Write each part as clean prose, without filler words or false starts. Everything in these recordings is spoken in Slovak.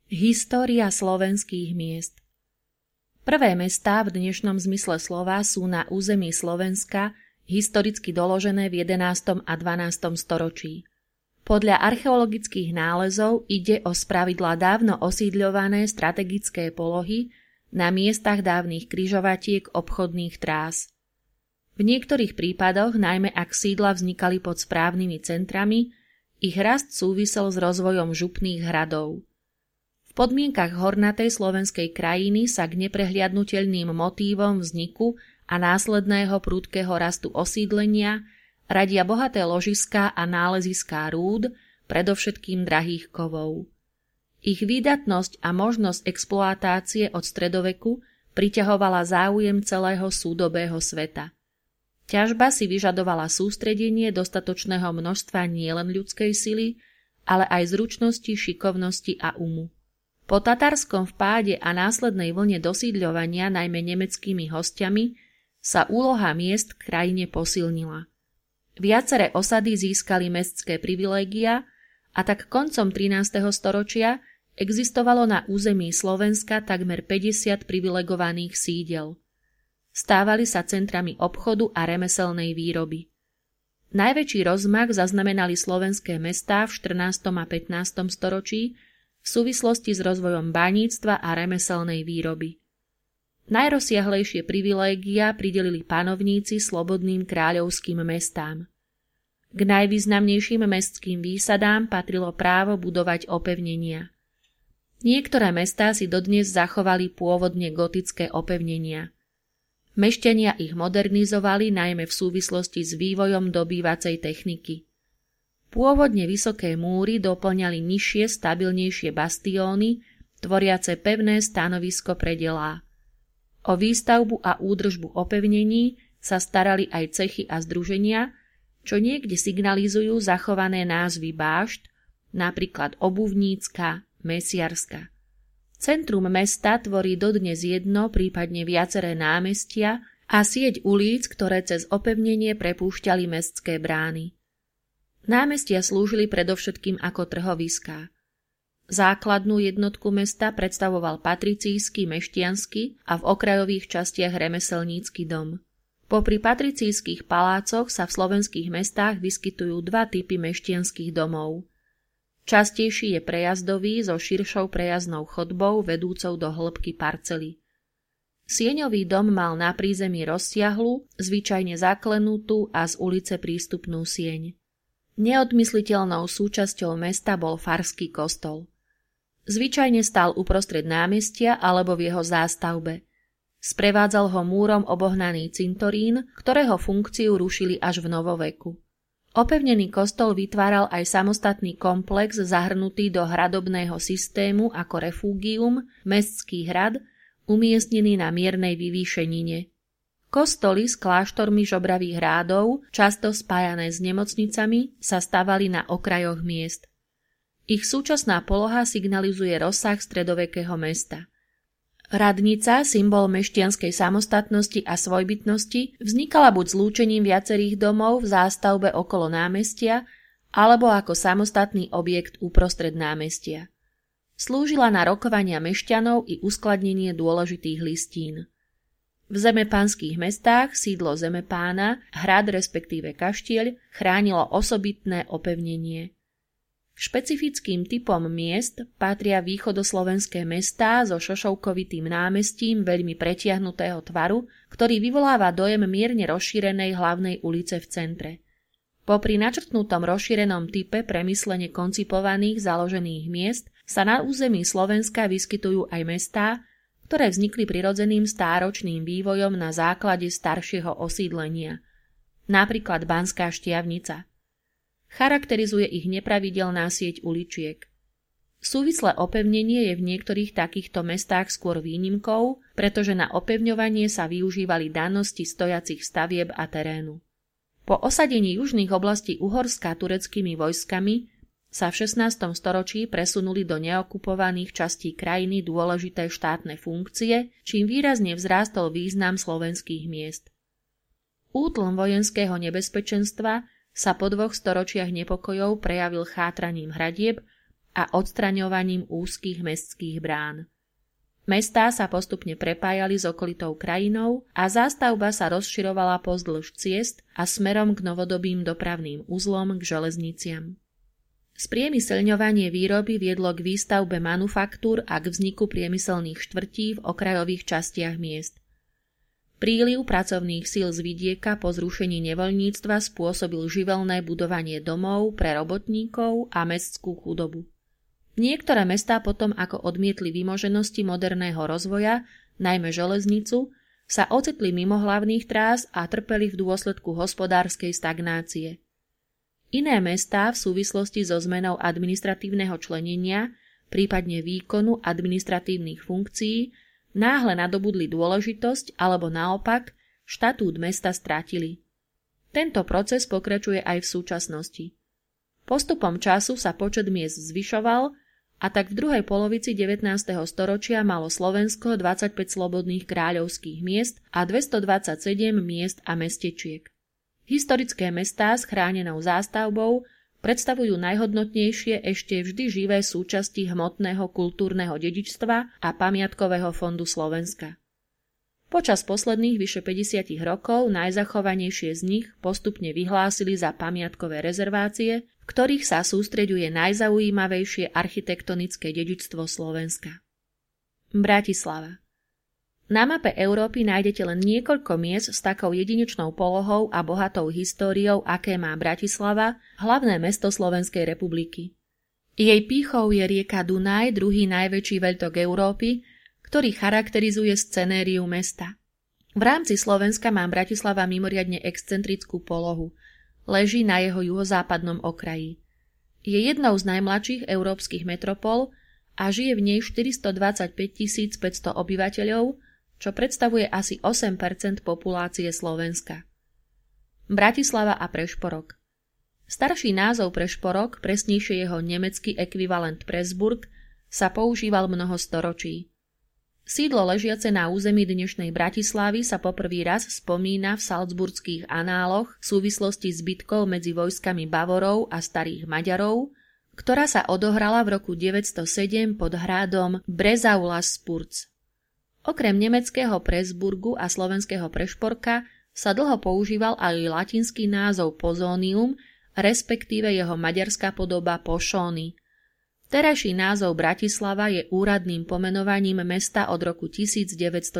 História slovenských miest. Prvé mestá v dnešnom zmysle slova sú na území Slovenska historicky doložené v 11. a 12. storočí. Podľa archeologických nálezov ide o spravidla dávno osídľované strategické polohy na miestach dávnych križovatiek obchodných trás. V niektorých prípadoch, najmä ak sídla vznikali pod správnymi centrami, ich rast súvisel s rozvojom župných hradov. V podmienkach hornatej slovenskej krajiny sa k neprehliadnuteľným motívom vzniku a následného prudkého rastu osídlenia radia bohaté ložiská a náleziská rúd, predovšetkým drahých kovov. Ich výdatnosť a možnosť exploatácie od stredoveku priťahovala záujem celého súdobého sveta. Ťažba si vyžadovala sústredenie dostatočného množstva nielen ľudskej sily, ale aj zručnosti, šikovnosti a umu. Po tatarskom vpáde a následnej vlne dosídľovania najmä nemeckými hostiami sa úloha miest v krajine posilnila. Viaceré osady získali mestské privilégia a tak koncom 13. storočia existovalo na území Slovenska takmer 50 privilegovaných sídel. Stávali sa centrami obchodu a remeselnej výroby. Najväčší rozmach zaznamenali slovenské mestá v 14. a 15. storočí v súvislosti s rozvojom baníctva a remeselnej výroby. Najrozsiahlejšie privilégia pridelili panovníci slobodným kráľovským mestám. K najvýznamnejším mestským výsadám patrilo právo budovať opevnenia. Niektoré mestá si dodnes zachovali pôvodne gotické opevnenia. Mešťania ich modernizovali najmä v súvislosti s vývojom dobývacej techniky. Pôvodne vysoké múry doplňali nižšie, stabilnejšie bastióny, tvoriace pevné stanovisko pre delá. O výstavbu a údržbu opevnení sa starali aj cechy a združenia, čo niekde signalizujú zachované názvy bášt, napríklad Obuvnícka, Mesiarska. Centrum mesta tvorí dodnes jedno, prípadne viaceré námestia a sieť ulic, ktoré cez opevnenie prepúšťali mestské brány. Námestia slúžili predovšetkým ako trhoviská. Základnú jednotku mesta predstavoval patricíjsky mešťansky a v okrajových častiach remeselnícky dom. Popri patricíjskych palácoch sa v slovenských mestách vyskytujú dva typy mešťanských domov. Častejší je prejazdový so širšou prejazdnou chodbou vedúcou do hĺbky parcely. Sieňový dom mal na prízemí rozsiahlu, zvyčajne zaklenutú a z ulice prístupnú sieň. Neodmysliteľnou súčasťou mesta bol farský kostol. Zvyčajne stál uprostred námestia alebo v jeho zástavbe. Sprevádzal ho múrom obohnaný cintorín, ktorého funkciu rušili až v novoveku. Opevnený kostol vytváral aj samostatný komplex zahrnutý do hradobného systému ako refúgium, mestský hrad, umiestnený na miernej vyvýšenine. Kostoly s kláštormi žobravých rádov, často spájané s nemocnicami, sa stavali na okrajoch miest. Ich súčasná poloha signalizuje rozsah stredovekého mesta. Radnica, symbol mešťanskej samostatnosti a svojbytnosti, vznikala buď zlúčením viacerých domov v zástavbe okolo námestia, alebo ako samostatný objekt uprostred námestia. Slúžila na rokovania mešťanov i uskladnenie dôležitých listín. V zemepánskych mestách sídlo zemepána, hrad respektíve kaštieľ, chránilo osobitné opevnenie. K špecifickým typom miest patria východoslovenské mestá so šošovkovitým námestím veľmi pretiahnutého tvaru, ktorý vyvoláva dojem mierne rozšírenej hlavnej ulice v centre. Popri načrtnutom rozšírenom type premyslene koncipovaných založených miest sa na území Slovenska vyskytujú aj mestá, ktoré vznikli prirodzeným stáročným vývojom na základe staršieho osídlenia, napríklad Banská Štiavnica. Charakterizuje ich nepravidelná sieť uličiek. Súvislé opevnenie je v niektorých takýchto mestách skôr výnimkou, pretože na opevňovanie sa využívali danosti stojacich stavieb a terénu. Po osadení južných oblastí Uhorska tureckými vojskami sa v 16. storočí presunuli do neokupovaných častí krajiny dôležité štátne funkcie, čím výrazne vzrástol význam slovenských miest. Útlm vojenského nebezpečenstva sa po 2 storočiach nepokojov prejavil chátraním hradieb a odstraňovaním úzkých mestských brán. Mestá sa postupne prepájali s okolitou krajinou a zástavba sa rozširovala pozdĺž ciest a smerom k novodobým dopravným uzlom k železniciam. Spriemyselňovanie výroby viedlo k výstavbe manufaktúr a k vzniku priemyselných štvrtí v okrajových častiach miest. Príliv pracovných síl z vidieka po zrušení nevoľníctva spôsobil živelné budovanie domov pre robotníkov a mestskú chudobu. Niektoré mestá potom, ako odmietli vymoženosti moderného rozvoja, najmä železnicu, sa ocitli mimo hlavných trás a trpeli v dôsledku hospodárskej stagnácie. Iné mestá v súvislosti so zmenou administratívneho členenia, prípadne výkonu administratívnych funkcií, náhle nadobudli dôležitosť alebo naopak štatút mesta stratili. Tento proces pokračuje aj v súčasnosti. Postupom času sa počet miest zvyšoval a tak v druhej polovici 19. storočia malo Slovensko 25 slobodných kráľovských miest a 227 miest a mestečiek. Historické mestá s chránenou zástavbou predstavujú najhodnotnejšie ešte vždy živé súčasti hmotného kultúrneho dedičstva a pamiatkového fondu Slovenska. Počas posledných vyše 50 rokov najzachovanejšie z nich postupne vyhlásili za pamiatkové rezervácie, v ktorých sa sústreďuje najzaujímavejšie architektonické dedičstvo Slovenska. Bratislava. Na mape Európy nájdete len niekoľko miest s takou jedinečnou polohou a bohatou históriou, aké má Bratislava, hlavné mesto Slovenskej republiky. Jej pýchou je rieka Dunaj, druhý najväčší veľtok Európy, ktorý charakterizuje scenériu mesta. V rámci Slovenska má Bratislava mimoriadne excentrickú polohu. Leží na jeho juhozápadnom okraji. Je jednou z najmladších európskych metropol a žije v nej 425 500 obyvateľov, čo predstavuje asi 8% populácie Slovenska. Bratislava a Prešporok. Starší názov Prešporok, presnejšie jeho nemecký ekvivalent Presburg, sa používal mnoho storočí. Sídlo ležiace na území dnešnej Bratislavy sa poprvý raz spomína v salzburských análoch v súvislosti s bitkou medzi vojskami Bavorov a starých Maďarov, ktorá sa odohrala v roku 907 pod hrádom Bresaulaspurz. Okrem nemeckého Presburgu a slovenského Prešporka sa dlho používal aj latinský názov Pozonium, respektíve jeho maďarská podoba Pošóny. Terajší názov Bratislava je úradným pomenovaním mesta od roku 1919.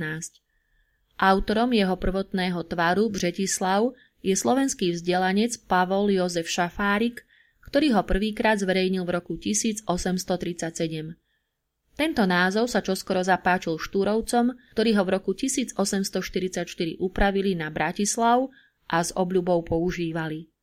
Autorom jeho prvotného tvaru Břetislav je slovenský vzdelanec Pavol Jozef Šafárik, ktorý ho prvýkrát zverejnil v roku 1837. Tento názov sa čoskoro zapáčil Štúrovcom, ktorí ho v roku 1844 upravili na Bratislav a s obľubou používali.